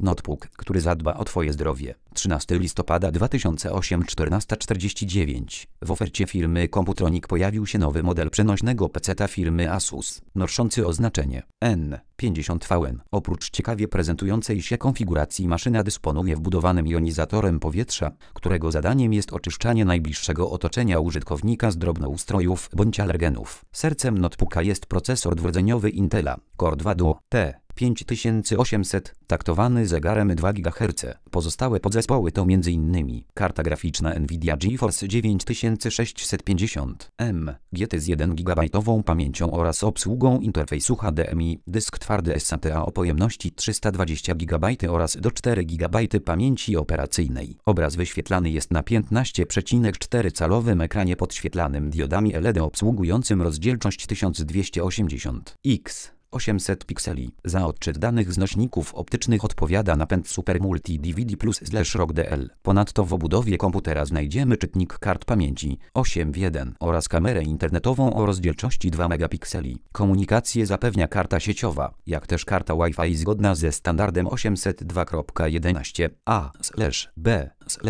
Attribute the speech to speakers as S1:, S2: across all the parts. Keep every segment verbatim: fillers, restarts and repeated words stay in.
S1: Notebook, który zadba o Twoje zdrowie. trzynastego listopada dwa tysiące ósmego, czternasta czterdzieści dziewięć. W ofercie firmy Computronic pojawił się nowy model przenośnego peceta firmy Asus, noszący oznaczenie N pięćdziesiąt V N. Oprócz ciekawie prezentującej się konfiguracji maszyna dysponuje wbudowanym jonizatorem powietrza, którego zadaniem jest oczyszczanie najbliższego otoczenia użytkownika z drobnoustrojów bądź alergenów. Sercem notebooka jest procesor dwurdzeniowy Intela Core dwa Duo T pięć tysięcy osiemset, taktowany zegarem dwa gigaherce. Pozostałe podzespoły to między innymi karta graficzna Nvidia GeForce dziewięć tysięcy sześćset pięćdziesiąt M G T z jeden giga pamięcią oraz obsługą interfejsu H D M I, dysk twardy S A T A o pojemności trzysta dwadzieścia gigabajtów oraz do cztery gigabajty pamięci operacyjnej. Obraz wyświetlany jest na piętnaście przecinek cztery calowym ekranie podświetlanym diodami L E D obsługującym rozdzielczość tysiąc dwieście osiemdziesiąt pikseli. osiemset pikseli. Za odczyt danych z nośników optycznych odpowiada napęd Super Multi D V D plus slash R O G D L. Ponadto w obudowie komputera znajdziemy czytnik kart pamięci osiem w jeden oraz kamerę internetową o rozdzielczości dwa megapikseli. Komunikację zapewnia karta sieciowa, jak też karta Wi-Fi zgodna ze standardem osiemset dwa kropka jedenaście A B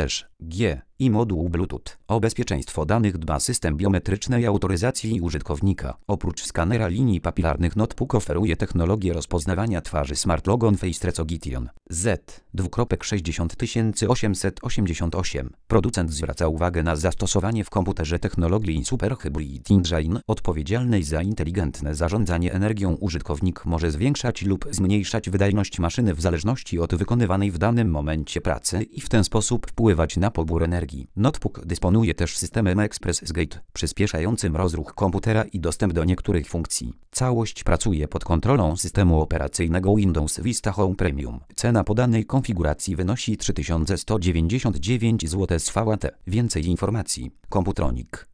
S1: G i moduł Bluetooth. O bezpieczeństwo danych dba system biometrycznej autoryzacji użytkownika. Oprócz skanera linii papilarnych notebook oferuje technologię rozpoznawania twarzy Smart Logon Face Recognition Z sześćdziesiąt tysięcy osiemset osiemdziesiąt osiem. Producent zwraca uwagę na zastosowanie w komputerze technologii Super Hybrid Engine odpowiedzialnej za inteligentne zarządzanie energią. Użytkownik może zwiększać lub zmniejszać wydajność maszyny w zależności od wykonywanej w danym momencie pracy i w ten sposób wpływać na pobór energii. Notebook dysponuje też systemem Express Gate, przyspieszającym rozruch komputera i dostęp do niektórych funkcji. Całość pracuje pod kontrolą systemu operacyjnego Windows Vista Home Premium. Cena podanej konfiguracji wynosi trzy tysiące sto dziewięćdziesiąt dziewięć złotych z V A T. Więcej informacji. Computronic.